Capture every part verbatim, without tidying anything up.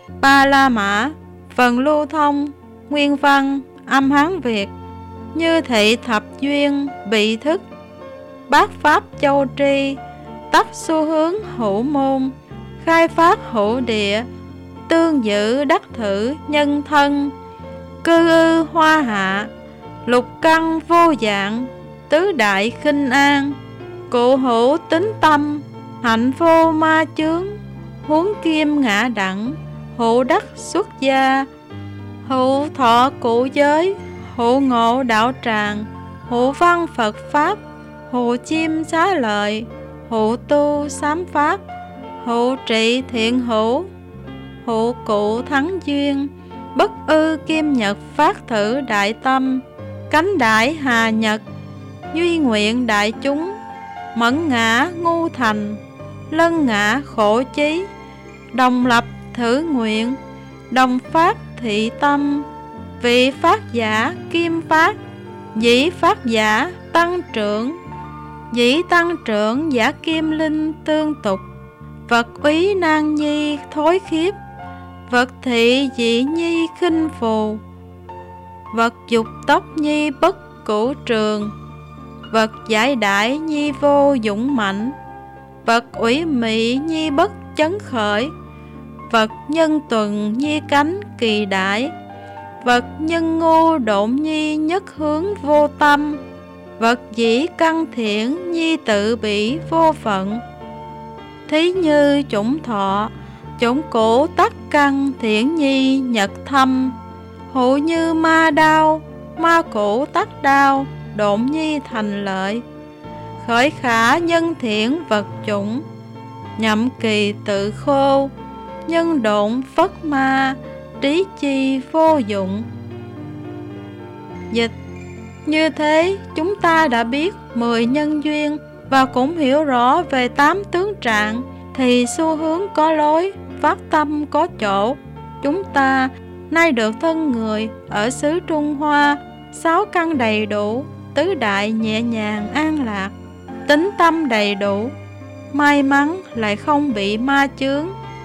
Ba La Mã, phần lưu thông, nguyên văn, âm Hán Việt. Như thị thập duyên bị thức, bát pháp châu tri, tắc xu hướng hữu môn, khai phát hữu địa, tương giữ đắc thử nhân thân, cư ư hoa hạ, lục căn vô dạng, tứ đại khinh an, cụ hữu tính tâm, hạnh vô ma chướng, huống kim ngã đẳng, hữu đắc xuất gia, hữu thọ cụ giới, hữu ngộ đạo tràng, hữu văn Phật pháp, hữu chim xá lợi, hữu tu sám pháp, hữu trị thiện hữu, hữu cụ thắng duyên, bất ư kim nhật phát thử đại tâm, cánh đại hà nhật, duy nguyện đại chúng, mẫn ngã ngu thành, lân ngã khổ chí, đồng lập thử nguyện, đồng phát thị tâm, vị phát giả kim phát, dĩ phát giả tăng trưởng, dĩ tăng trưởng giả kim linh tương tục, vật úy nan nhi thối khiếp, vật thị dị nhi khinh phù, vật dục tốc nhi bất cửu trường, vật giải đãi nhi vô dũng mạnh, vật ủy mị nhi bất chấn khởi, vật nhân tuần nhi cánh kỳ đại, vật nhân ngu độn nhi nhất hướng vô tâm, vật dĩ căn thiện nhi tự bị vô phận. Thí như chủng thọ, chủng cổ tắc căn thiện nhi nhật thâm, hữu như ma đao, ma cổ tắc đao, độn nhi thành lợi, khởi khả nhân thiện vật chủng, nhậm kỳ tự khô, nhân độn phất ma, trí chi vô dụng. Dịch: như thế chúng ta đã biết mười nhân duyên và cũng hiểu rõ về tám tướng trạng, thì xu hướng có lối, phát tâm có chỗ. Chúng ta nay được thân người ở xứ Trung Hoa, sáu căn đầy đủ, tứ đại nhẹ nhàng an lạc, tính tâm đầy đủ, may mắn lại không bị ma chướng.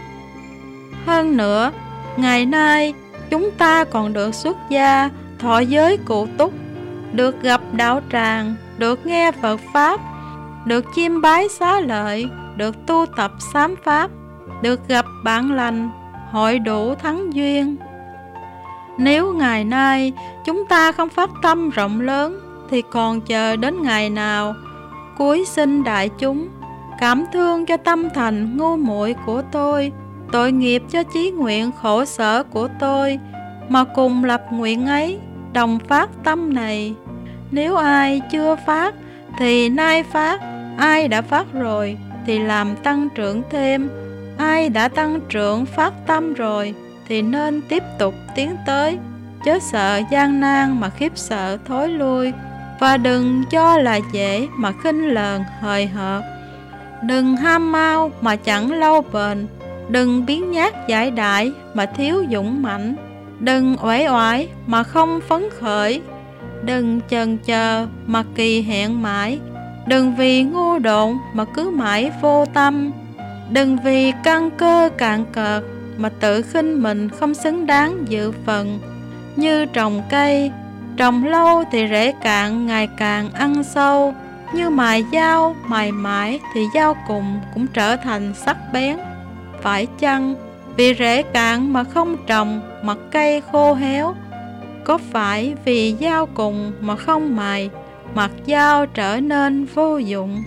Hơn nữa, ngày nay chúng ta còn được xuất gia, thọ giới cụ túc, được gặp đạo tràng, được nghe Phật pháp, được chiêm bái xá lợi, được tu tập sám pháp, được gặp bạn lành, hội đủ thắng duyên. Nếu ngày nay chúng ta không phát tâm rộng lớn, thì còn chờ đến ngày nào? Cuối xin đại chúng cảm thương cho tâm thành ngu muội của tôi, tội nghiệp cho chí nguyện khổ sở của tôi, mà cùng lập nguyện ấy, đồng phát tâm này. Nếu ai chưa phát thì nay phát, ai đã phát rồi thì làm tăng trưởng thêm, ai đã tăng trưởng phát tâm rồi thì nên tiếp tục tiến tới, chớ sợ gian nan mà khiếp sợ thối lui, và đừng cho là dễ mà khinh lờn hời hợt. Đừng ham mau mà chẳng lâu bền, đừng biến nhát giải đãi mà thiếu dũng mãnh, đừng uể oải mà không phấn khởi, đừng chần chờ mà kỳ hẹn mãi, đừng vì ngu độn mà cứ mãi vô tâm, đừng vì căn cơ cạn cợt mà tự khinh mình không xứng đáng dự phần. Như trồng cây, trồng lâu thì rễ cạn ngày càng ăn sâu, như mài dao mài mãi thì dao cùng cũng trở thành sắc bén. Phải chăng vì rễ cạn mà không trồng, mặt cây khô héo? Có phải vì dao cùng mà không mài, mặt dao trở nên vô dụng?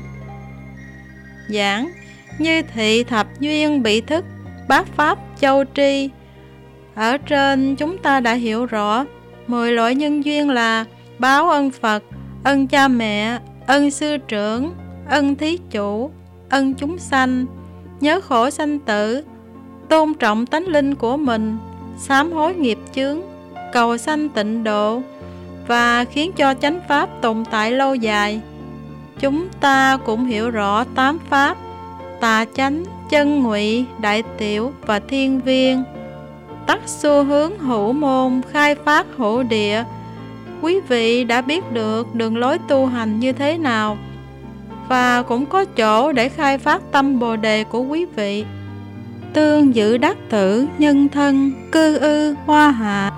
Giảng: như thị thập duyên bị thức, bát pháp châu tri. Ở trên chúng ta đã hiểu rõ mười loại nhân duyên là báo ân Phật, ân cha mẹ, ân sư trưởng, ân thí chủ, ân chúng sanh, nhớ khổ sanh tử, tôn trọng tánh linh của mình, sám hối nghiệp chướng, cầu sanh tịnh độ, và khiến cho chánh pháp tồn tại lâu dài. Chúng ta cũng hiểu rõ tám pháp: tà chánh, chân ngụy, đại tiểu và thiên viên. Tắc xu hướng hữu môn, khai phát hữu địa. Quý vị đã biết được đường lối tu hành như thế nào, và cũng có chỗ để khai phát tâm Bồ đề của quý vị. tương giữ đắc tử nhân thân, cư ư hoa hạ.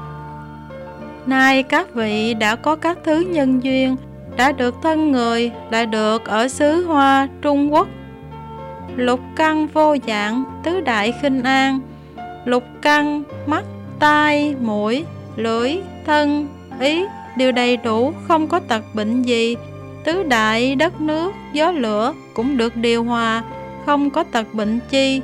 Nay các vị đã có các thứ nhân duyên, đã được thân người, lại được ở xứ Hoa Trung Quốc. Lục căn vô dạng, tứ đại khinh an. Lục căn, mắt, tai, mũi, lưỡi, thân, ý đều đầy đủ, không có tật bệnh gì. Tứ đại đất nước, gió lửa cũng được điều hòa, không có tật bệnh chi.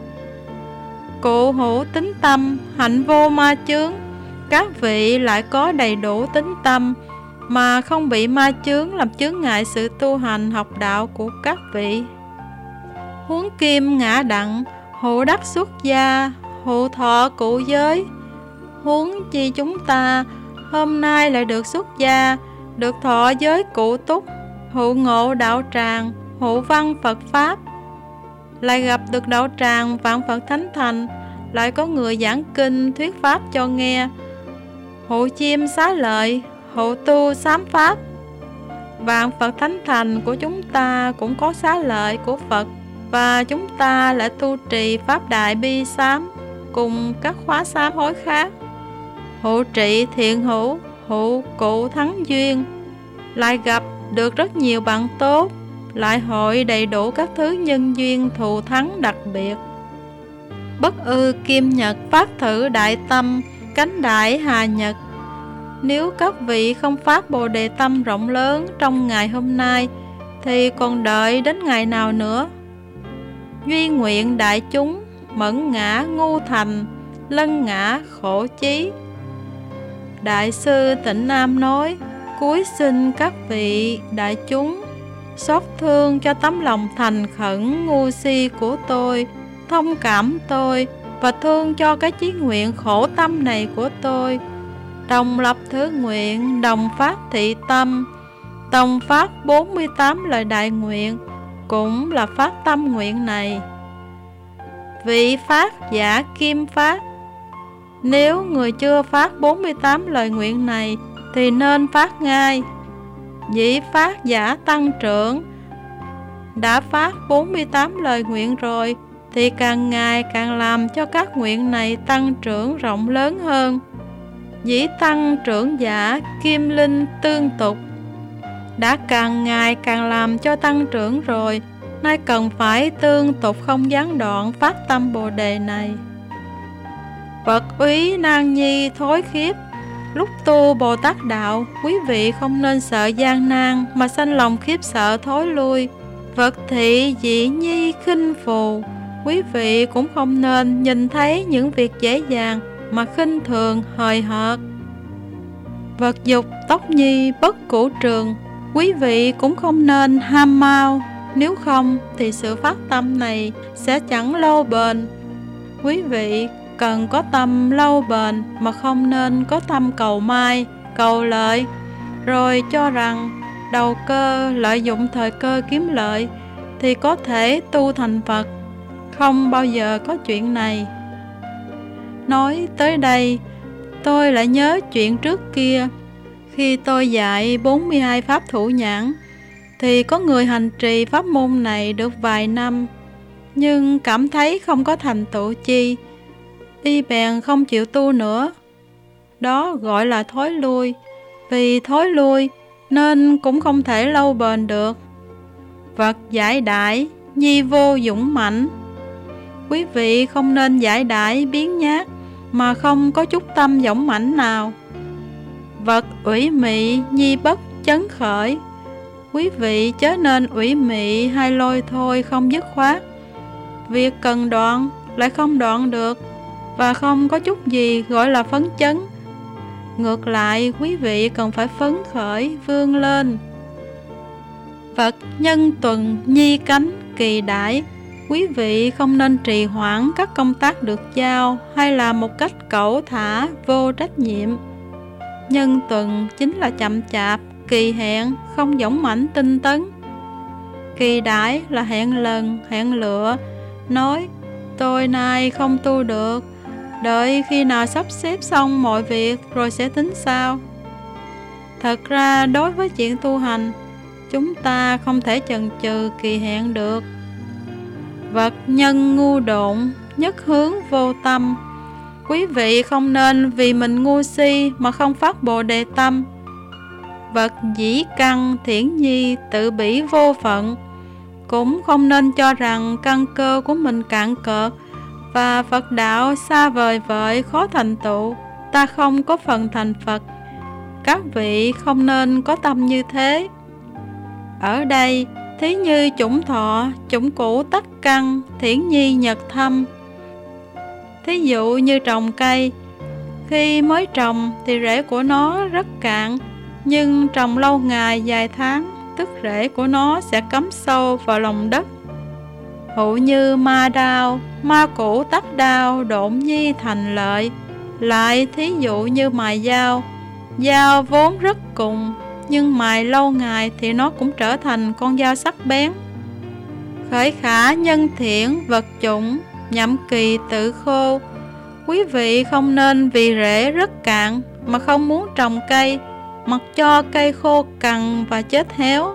Cụ hữu tính tâm, hạnh vô ma chướng. Các vị lại có đầy đủ tính tâm, mà không bị ma chướng làm chướng ngại sự tu hành học đạo của các vị. Huống kim ngã đặng, hộ đắc xuất gia, hộ thọ cụ giới. Huống chi chúng ta hôm nay lại được xuất gia, được thọ giới cụ túc, hộ ngộ đạo tràng, hộ văn Phật Pháp. Lại gặp được đạo tràng vạn Phật Thánh Thành, lại có người giảng kinh thuyết Pháp cho nghe. Hộ chiêm xá lợi, hộ tu sám Pháp. Vạn Phật Thánh Thành của chúng ta cũng có xá lợi của Phật, và chúng ta lại tu trì Pháp Đại Bi Sám cùng các khóa sám hối khác. Hộ trị thiện hữu, hộ cụ thắng duyên. Lại gặp được rất nhiều bạn tốt, lại hội đầy đủ các thứ nhân duyên thù thắng đặc biệt. Bất ư kim nhật, pháp thử đại tâm, cánh đại hà nhật. Nếu các vị không phát Bồ Đề tâm rộng lớn trong ngày hôm nay, thì còn đợi đến ngày nào nữa? Duy nguyện đại chúng, mẫn ngã ngu thành, lân ngã khổ chí. Đại sư Tịnh Nam nói: cúi xin các vị đại chúng xót thương cho tấm lòng thành khẩn ngu si của tôi, thông cảm tôi và thương cho cái chí nguyện khổ tâm này của tôi. Đồng lập thứ nguyện, đồng phát thị tâm, đồng phát bốn mươi tám lời đại nguyện, cũng là phát tâm nguyện này. Vị phát giả kim phát. Nếu người chưa phát bốn mươi tám lời nguyện này thì nên phát ngay. Vị phát giả tăng trưởng. Đã phát bốn mươi tám lời nguyện rồi thì càng ngày càng làm cho các nguyện này tăng trưởng rộng lớn hơn. Dĩ tăng trưởng giả kim linh tương tục. Đã càng ngày càng làm cho tăng trưởng rồi, nay cần phải tương tục không gián đoạn phát tâm Bồ Đề này. Phật úy nan nhi thối khiếp. Lúc tu Bồ Tát đạo, quý vị không nên sợ gian nan mà sanh lòng khiếp sợ thối lui. Vật thị dị nhi khinh phù. Quý vị cũng không nên nhìn thấy những việc dễ dàng mà khinh thường hời hợt. Vật dục tốc nhi bất củ trường. Quý vị cũng không nên ham mau, nếu không thì sự phát tâm này sẽ chẳng lâu bền. Quý vị cần có tâm lâu bền mà không nên có tâm cầu mai, cầu lợi, rồi cho rằng đầu cơ lợi dụng thời cơ kiếm lợi thì có thể tu thành Phật. Không bao giờ có chuyện này. Nói tới đây, tôi lại nhớ chuyện trước kia. Khi tôi dạy bốn mươi hai pháp thủ nhãn, thì có người hành trì pháp môn này được vài năm, nhưng cảm thấy không có thành tựu chi, y bèn không chịu tu nữa. Đó gọi là thối lui. Vì thối lui nên cũng không thể lâu bền được. Vật giải đãi nhi vô dũng mãnh. Quý vị không nên giải đãi biến nhát mà không có chút tâm dũng mãnh nào. Vật ủy mị nhi bất chấn khởi. Quý vị chớ nên ủy mị hay lôi thôi không dứt khoát. Việc cần đoạn lại không đoạn được, và không có chút gì gọi là phấn chấn. Ngược lại, quý vị cần phải phấn khởi vươn lên. Vật nhân tuần nhi cánh kỳ đãi. Quý vị không nên trì hoãn các công tác được giao hay làm một cách cẩu thả vô trách nhiệm. Nhân tuần chính là chậm chạp, kỳ hẹn, không dũng mãnh tinh tấn. Kỳ đãi là hẹn lần, hẹn lựa, nói tôi nay không tu được, đợi khi nào sắp xếp xong mọi việc rồi sẽ tính sao. Thật ra đối với chuyện tu hành, chúng ta không thể chần chừ kỳ hẹn được. Vật nhân ngu độn nhất hướng vô tâm. Quý vị không nên vì mình ngu si mà không phát Bồ Đề tâm. Vật dĩ căn thiển nhi tự bỉ vô phận. Cũng không nên cho rằng căn cơ của mình cạn cợt và Phật đạo xa vời vợi khó thành tựu, ta không có phần thành Phật. Các vị không nên có tâm như thế. Ở đây, thí như chủng thọ, chủng cũ tắc căn, thiển nhi nhật thâm. Thí dụ như trồng cây, khi mới trồng thì rễ của nó rất cạn, nhưng trồng lâu ngày vài tháng, tức rễ của nó sẽ cắm sâu vào lòng đất. Hụ như ma đao, ma cũ tắc đao, độn nhi thành lợi. Lại thí dụ như mài dao, dao vốn rất cùng, nhưng mài lâu ngày thì nó cũng trở thành con dao sắc bén. Khởi khả nhân thiện vật chủng, nhậm kỳ tự khô. Quý vị không nên vì rễ rất cạn mà không muốn trồng cây, mặc cho cây khô cằn và chết héo.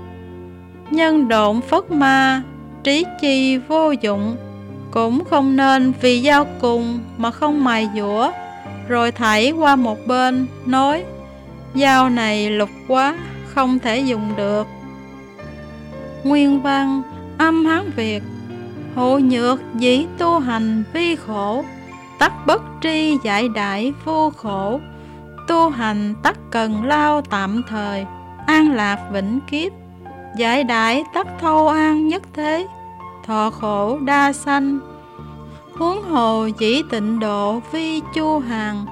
Nhân độn phất ma, trí chi vô dụng. Cũng không nên vì dao cùng mà không mài dũa, rồi thảy qua một bên, nói dao này lục quá, không thể dùng được. Nguyên văn âm Hán Việt. Hộ nhược dĩ tu hành vi khổ, tắc bất tri giải đại vô khổ. Tu hành tắc cần lao tạm thời, an lạc vĩnh kiếp. Giải đại tắc thâu an nhất thế, thọ khổ đa sanh. Huống hồ dĩ tịnh độ vi chu hàng,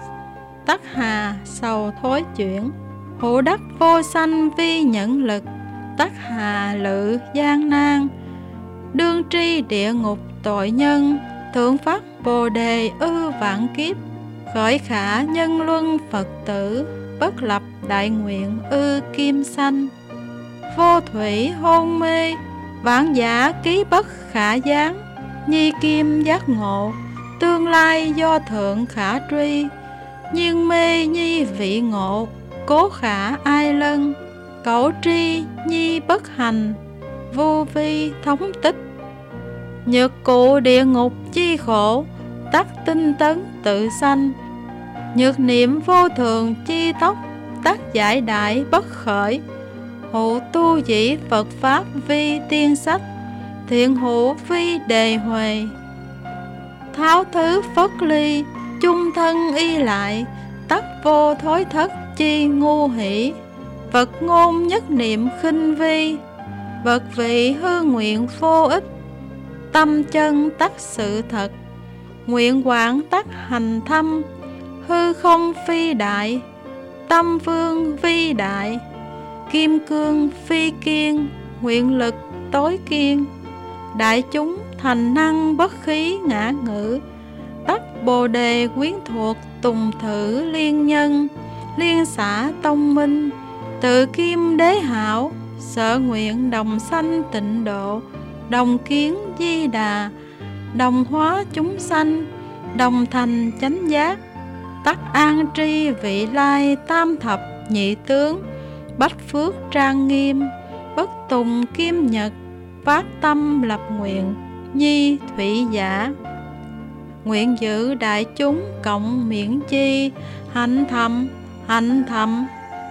tắc hà sầu thối chuyển. Hộ đắc vô sanh vi nhẫn lực, tắc hà lự gian nan. Đương tri địa ngục tội nhân, thượng phát bồ đề ư vạn kiếp. Khởi khả nhân luân Phật tử, bất lập đại nguyện ư kim sanh. Vô thủy hôn mê, vạn giả ký bất khả gián. Nhi kim giác ngộ, tương lai do thượng khả truy. Nhưng mê nhi vị ngộ, cố khả ai lân. Cẩu tri nhi bất hành, vô vi thống tích. Nhược cụ địa ngục chi khổ, tắc tinh tấn tự sanh. Nhược niệm vô thường chi tốc, tắc giải đại bất khởi. Hữu tu dĩ Phật Pháp vi tiên sách, thiện hữu vi đề huề. Tháo thứ phất ly, chung thân y lại, tắc vô thối thất chi ngu hỷ. Vật ngôn nhất niệm khinh vi, vật vị hư nguyện vô ích. Tâm chân tắc sự thật, nguyện quảng tắc hành thâm. Hư không phi đại, tâm vương vi đại. Kim cương phi kiên, nguyện lực tối kiên. Đại chúng thành năng bất khí ngã ngữ, tắc bồ đề quyến thuộc tùng thử liên nhân. Liên xã tông minh, tự kim đế hảo. Sở nguyện đồng sanh tịnh độ, đồng kiến di đà. Đồng hóa chúng sanh, đồng thành chánh giác. Tắc an tri vị lai tam thập nhị tướng. Bách phước trang nghiêm, bất tùng kim nhật. Phát tâm lập nguyện, nhi thủy giả. Nguyện giữ đại chúng cộng miễn chi, hạnh thầm, hạnh thầm.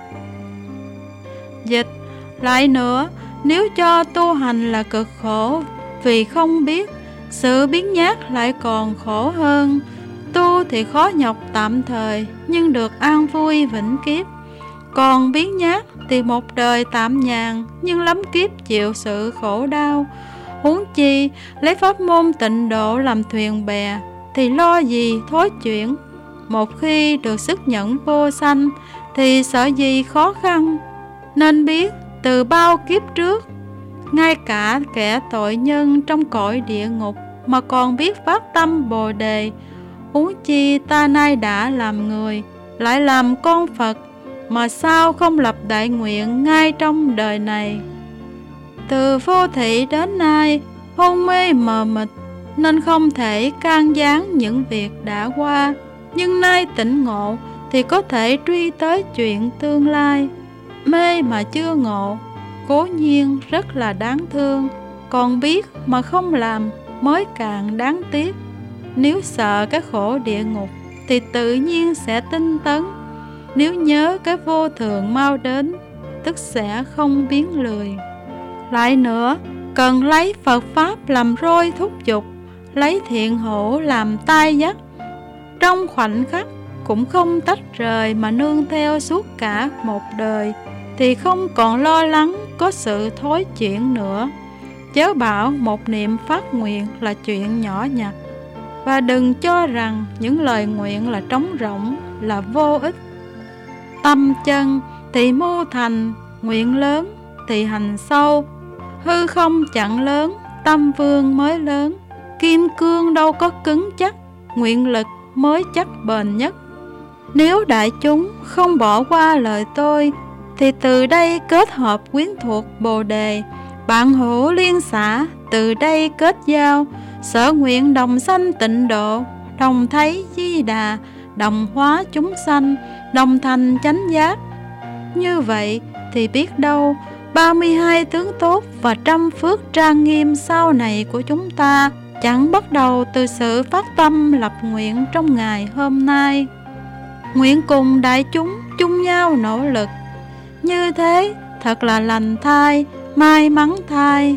Dịch lại nữa, nếu cho tu hành là cực khổ vì không biết, sự biến nhát lại còn khổ hơn. Tu thì khó nhọc tạm thời, nhưng được an vui vĩnh kiếp. Còn biến nhát thì một đời tạm nhàn, nhưng lắm kiếp chịu sự khổ đau. Huống chi lấy pháp môn tịnh độ làm thuyền bè, thì lo gì thối chuyển. Một khi được sức nhẫn vô sanh, thì sợ gì khó khăn. Nên biết từ bao kiếp trước, ngay cả kẻ tội nhân trong cõi địa ngục mà còn biết phát tâm Bồ Đề. Huống chi ta nay đã làm người, lại làm con Phật, mà sao không lập đại nguyện ngay trong đời này. Từ vô thị đến nay, hôn mê mờ mịt, nên không thể can gián những việc đã qua. Nhưng nay tỉnh ngộ thì có thể truy tới chuyện tương lai. Mê mà chưa ngộ, cố nhiên rất là đáng thương. Còn biết mà không làm, mới càng đáng tiếc. Nếu sợ cái khổ địa ngục thì tự nhiên sẽ tinh tấn. Nếu nhớ cái vô thường mau đến, tức sẽ không biến lười. Lại nữa, cần lấy Phật Pháp làm roi thúc giục, lấy thiện hữu làm tai dắt. Trong khoảnh khắc cũng không tách rời mà nương theo suốt cả một đời, thì không còn lo lắng có sự thối chuyển nữa. Chớ bảo một niệm phát nguyện là chuyện nhỏ nhặt, và đừng cho rằng những lời nguyện là trống rỗng, là vô ích. Tâm chân thì mô thành, nguyện lớn thì hành sâu. Hư không chẳng lớn, tâm vương mới lớn. Kim cương đâu có cứng chắc, nguyện lực mới chắc bền nhất. Nếu đại chúng không bỏ qua lời tôi, thì từ đây kết hợp quyến thuộc Bồ Đề, bạn hữu liên xã, từ đây kết giao, sở nguyện đồng sanh tịnh độ, đồng thấy Di Đà, đồng hóa chúng sanh, đồng thành chánh giác. Như vậy thì biết đâu ba mươi hai tướng tốt và trăm phước trang nghiêm sau này của chúng ta chẳng bắt đầu từ sự phát tâm lập nguyện trong ngày hôm nay. Nguyện cùng đại chúng chung nhau nỗ lực, như thế thật là lành thai, may mắn thai.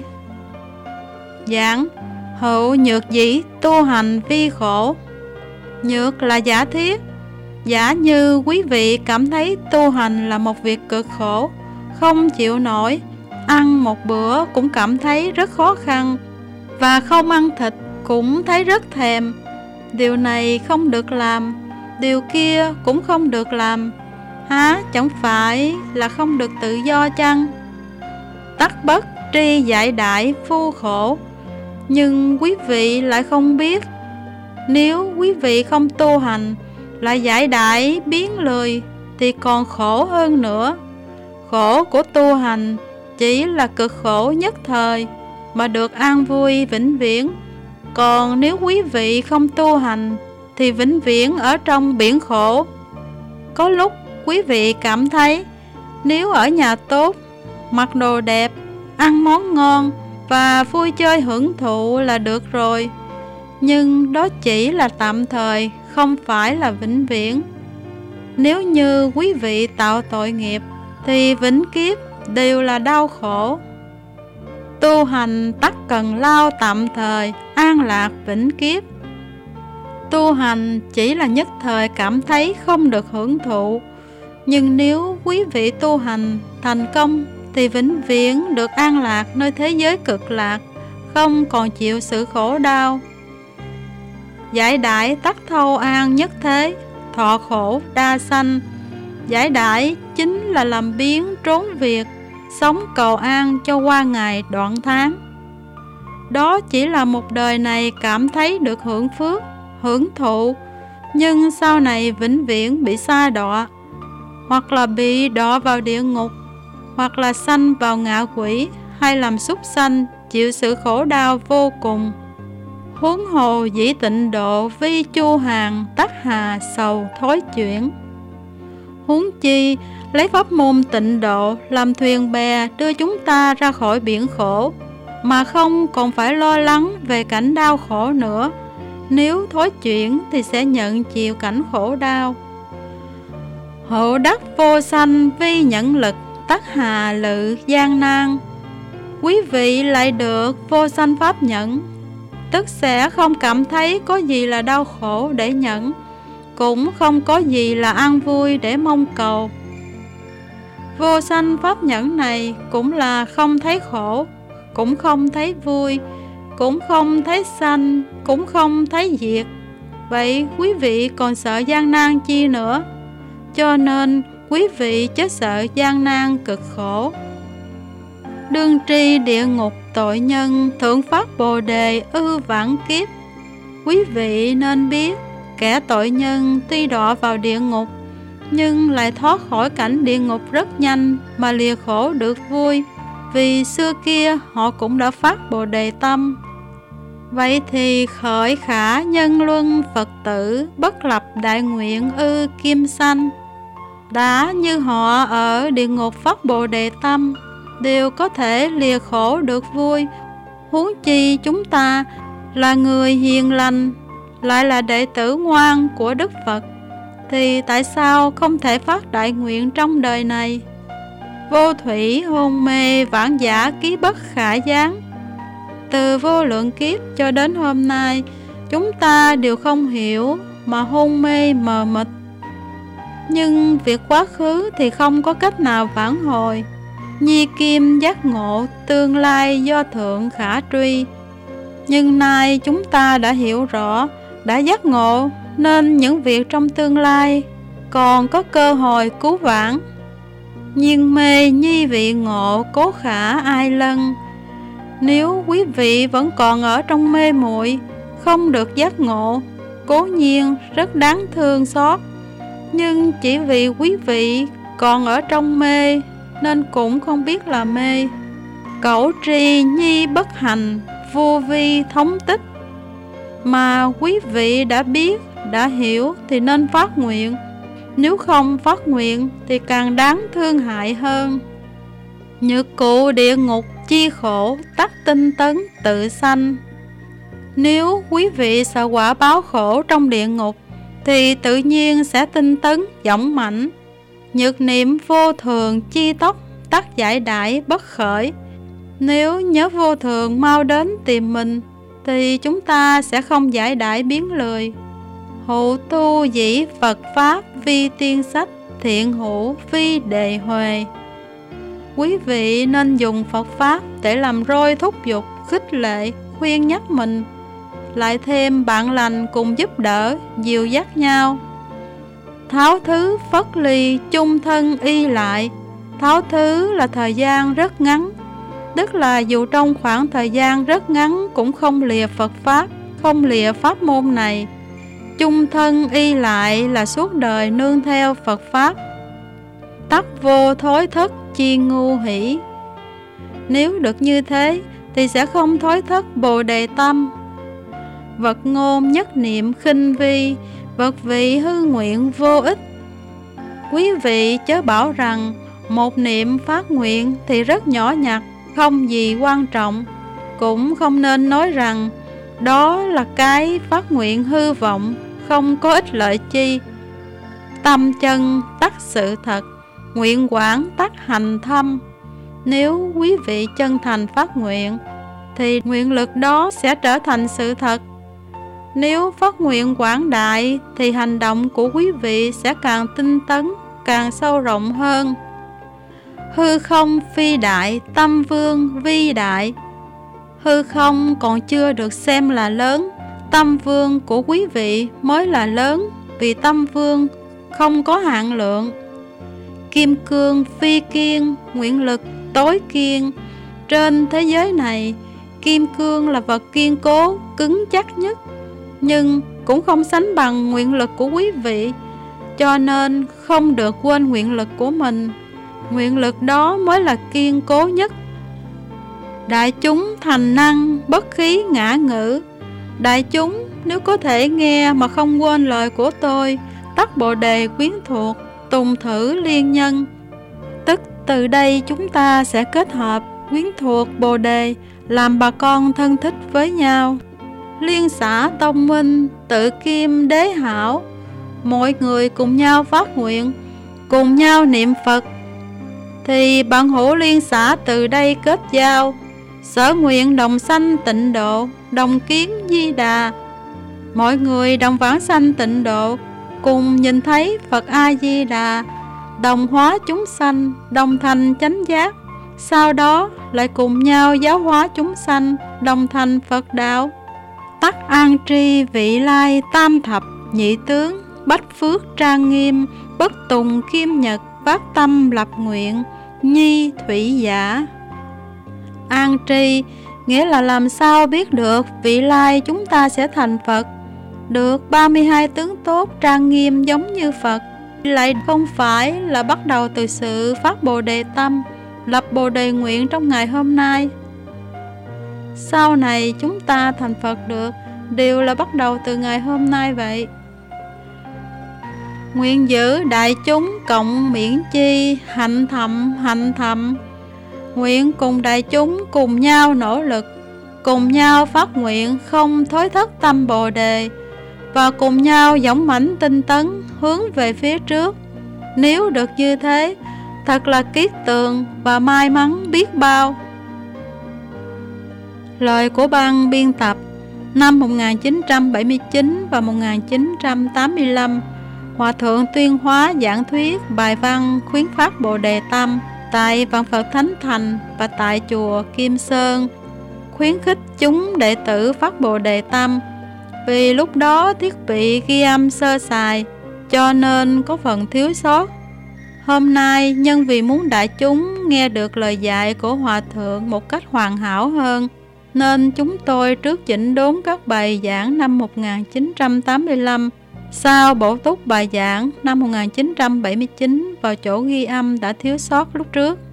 Giảng hữu nhược dĩ tu hành vi khổ. Nhược là giả thiết. Giả như quý vị cảm thấy tu hành là một việc cực khổ, không chịu nổi, ăn một bữa cũng cảm thấy rất khó khăn, và không ăn thịt cũng thấy rất thèm. Điều này không được làm, điều kia cũng không được làm, há chẳng phải là không được tự do chăng? Tắc bất tri giải đại phu khổ. Nhưng quý vị lại không biết, nếu quý vị không tu hành, lại giải đãi biến lười, thì còn khổ hơn nữa. Khổ của tu hành chỉ là cực khổ nhất thời, mà được an vui vĩnh viễn. Còn nếu quý vị không tu hành, thì vĩnh viễn ở trong biển khổ. Có lúc quý vị cảm thấy, nếu ở nhà tốt, mặc đồ đẹp, ăn món ngon và vui chơi hưởng thụ là được rồi. Nhưng đó chỉ là tạm thời, không phải là vĩnh viễn. Nếu như quý vị tạo tội nghiệp, thì vĩnh kiếp đều là đau khổ. Tu hành tắc cần lao tạm thời, an lạc vĩnh kiếp. Tu hành chỉ là nhất thời cảm thấy không được hưởng thụ, nhưng nếu quý vị tu hành thành công, thì vĩnh viễn được an lạc nơi thế giới cực lạc, không còn chịu sự khổ đau. Giải đãi tắc thâu an nhất thế, thọ khổ đa sanh. Giải đãi chính là làm biến trốn việc, sống cầu an cho qua ngày đoạn tháng. Đó chỉ là một đời này cảm thấy được hưởng phước, hưởng thụ, nhưng sau này vĩnh viễn bị sa đọa, hoặc là bị đọa vào địa ngục, hoặc là sanh vào ngạ quỷ, hay làm súc sanh, chịu sự khổ đau vô cùng. Huống hồ dĩ tịnh độ vi chu hàng, tắc hà sầu thối chuyển. Huống chi lấy pháp môn tịnh độ làm thuyền bè đưa chúng ta ra khỏi biển khổ, mà không còn phải lo lắng về cảnh đau khổ nữa. Nếu thối chuyển thì sẽ nhận chịu cảnh khổ đau. Hộ đắc vô sanh vi nhẫn lực, tắc hà lự gian nan. Quý vị lại được vô sanh pháp nhẫn, tức sẽ không cảm thấy có gì là đau khổ để nhẫn, cũng không có gì là an vui để mong cầu. Vô sanh pháp nhẫn này cũng là không thấy khổ, cũng không thấy vui, cũng không thấy sanh, cũng không thấy diệt. Vậy quý vị còn sợ gian nan chi nữa? Cho nên quý vị chớ sợ gian nan cực khổ. Đương tri địa ngục tội nhân, thượng phát bồ đề ư vãng kiếp. Quý vị nên biết, kẻ tội nhân tuy đọa vào địa ngục, nhưng lại thoát khỏi cảnh địa ngục rất nhanh, mà lìa khổ được vui, vì xưa kia họ cũng đã phát bồ đề tâm. Vậy thì khởi khả nhân luân Phật tử, bất lập đại nguyện ư kim sanh. Đã như họ ở địa ngục phát bồ đề tâm, đều có thể lìa khổ được vui. Huống chi chúng ta là người hiền lành, lại là đệ tử ngoan của Đức Phật, thì tại sao không thể phát đại nguyện trong đời này? Vô thủy hôn mê vãng giả ký bất khả gián. Từ vô lượng kiếp cho đến hôm nay, chúng ta đều không hiểu mà hôn mê mờ mịt. Nhưng việc quá khứ thì không có cách nào vãn hồi. Nhi kim giác ngộ, tương lai do thượng khả truy. Nhưng nay chúng ta đã hiểu rõ, đã giác ngộ, nên những việc trong tương lai còn có cơ hội cứu vãn. Nhiên mê nhi vị ngộ, cố khả ai lân. Nếu quý vị vẫn còn ở trong mê muội, không được giác ngộ, cố nhiên rất đáng thương xót. Nhưng chỉ vì quý vị còn ở trong mê, nên cũng không biết là mê. Cẩu tri nhi bất hành, vô vi thống tích. Mà quý vị đã biết, đã hiểu thì nên phát nguyện. Nếu không phát nguyện thì càng đáng thương hại hơn. Nhược cụ địa ngục chi khổ, tắc tinh tấn tự sanh. Nếu quý vị sợ quả báo khổ trong địa ngục, thì tự nhiên sẽ tinh tấn dũng mãnh. Nhược niệm vô thường chi tốc, tắc giải đãi bất khởi. Nếu nhớ vô thường mau đến tìm mình, thì chúng ta sẽ không giải đãi biến lười. Hữu tu dĩ Phật Pháp vi tiên sách, thiện hữu vi đề huề. Quý vị nên dùng Phật Pháp để làm roi thúc giục, khích lệ, khuyên nhắc mình, lại thêm bạn lành cùng giúp đỡ, dìu dắt nhau. Tháo thứ phất ly, chung thân y lại. Tháo thứ là thời gian rất ngắn, tức là dù trong khoảng thời gian rất ngắn cũng không lìa Phật Pháp, không lìa pháp môn này. Chung thân y lại là suốt đời nương theo Phật Pháp. Tắc vô thối thất chi ngu hỷ. Nếu được như thế thì sẽ không thối thất Bồ Đề tâm. Vật ngôn nhất niệm khinh vi, vật vị hư nguyện vô ích. Quý vị chớ bảo rằng một niệm phát nguyện thì rất nhỏ nhặt, không gì quan trọng. Cũng không nên nói rằng đó là cái phát nguyện hư vọng, không có ích lợi chi. Tâm chân tắc sự thật, nguyện quảng tắc hành thâm. Nếu quý vị chân thành phát nguyện, thì nguyện lực đó sẽ trở thành sự thật. Nếu phát nguyện quảng đại, thì hành động của quý vị sẽ càng tinh tấn, càng sâu rộng hơn. Hư không phi đại, tâm vương vi đại. Hư không còn chưa được xem là lớn, tâm vương của quý vị mới là lớn, vì tâm vương không có hạn lượng. Kim cương phi kiên, nguyện lực tối kiên. Trên thế giới này, kim cương là vật kiên cố, cứng chắc nhất, nhưng cũng không sánh bằng nguyện lực của quý vị. Cho nên không được quên nguyện lực của mình, nguyện lực đó mới là kiên cố nhất. Đại chúng thành năng, bất khí ngã ngữ. Đại chúng nếu có thể nghe mà không quên lời của tôi, tắc Bồ Đề quyến thuộc, tùng thử liên nhân. Tức từ đây chúng ta sẽ kết hợp quyến thuộc Bồ Đề, làm bà con thân thích với nhau. Liên xã tông minh, tự kim đế hảo. Mọi người cùng nhau phát nguyện, cùng nhau niệm Phật, thì bạn hữu liên xã từ đây kết giao. Sở nguyện đồng sanh tịnh độ, đồng kiến Di Đà. Mọi người đồng vãng sanh tịnh độ, cùng nhìn thấy Phật A-di-đà, đồng hóa chúng sanh, đồng thành chánh giác. Sau đó lại cùng nhau giáo hóa chúng sanh, đồng thành Phật đạo. Tắc an tri vị lai tam thập nhị tướng, bách phước trang nghiêm, bất tùng kim nhật, phát tâm lập nguyện, nhi thủy giả. An tri nghĩa là làm sao biết được vị lai chúng ta sẽ thành Phật, được ba mươi hai tướng tốt trang nghiêm giống như Phật. Lại không phải là bắt đầu từ sự phát Bồ Đề tâm, lập Bồ Đề nguyện trong ngày hôm nay. Sau này chúng ta thành Phật được, đều là bắt đầu từ ngày hôm nay vậy. Nguyện giữ đại chúng cộng miễn chi, hạnh thầm hạnh thầm. Nguyện cùng đại chúng cùng nhau nỗ lực, cùng nhau phát nguyện không thối thất tâm Bồ Đề, và cùng nhau dũng mãnh tinh tấn hướng về phía trước. Nếu được như thế, thật là kiết tường và may mắn biết bao. Lời của ban biên tập năm một nghìn chín trăm bảy mươi chín và một nghìn chín trăm tám mươi lăm, Hòa thượng Tuyên Hóa giảng thuyết bài văn khuyến phát Bồ Đề tâm tại Vạn Phật Thánh Thành và tại chùa Kim Sơn, khuyến khích chúng đệ tử phát Bồ Đề tâm. Vì lúc đó thiết bị ghi âm sơ sài, cho nên có phần thiếu sót. Hôm nay, nhân vì muốn đại chúng nghe được lời dạy của Hòa thượng một cách hoàn hảo hơn, nên chúng tôi trước chỉnh đốn các bài giảng năm một nghìn chín trăm tám mươi lăm, sau bổ túc bài giảng năm một nghìn chín trăm bảy mươi chín vào chỗ ghi âm đã thiếu sót lúc trước.